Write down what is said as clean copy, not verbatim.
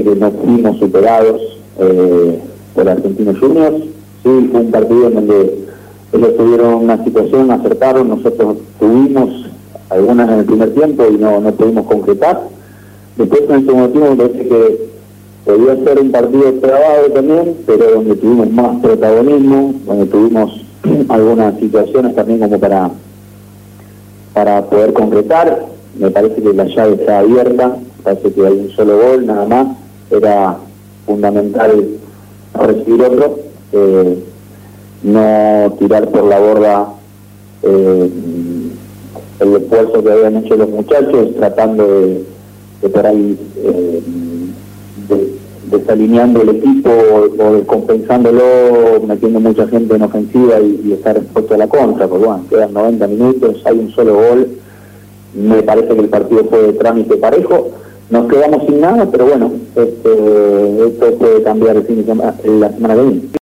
que no fuimos superados por Argentinos Juniors. Sí, fue un partido en donde ellos tuvieron una situación, acertaron, nosotros tuvimos algunas en el primer tiempo y no pudimos concretar. Después en el segundo tiempo me parece que podía ser un partido trabado también, pero donde tuvimos más protagonismo, donde tuvimos algunas situaciones también como para poder concretar. Me parece que la llave está abierta, me parece que hay un solo gol nada más, era fundamental no recibir otro, no tirar por la borda el esfuerzo que habían hecho los muchachos, tratando de por ahí desalineando el equipo o descompensándolo, metiendo mucha gente en ofensiva y estar expuesto a la contra, porque bueno, quedan 90 minutos, hay un solo gol. Me parece que el partido fue de trámite parejo, nos quedamos sin nada, pero bueno, esto puede cambiar la semana que viene.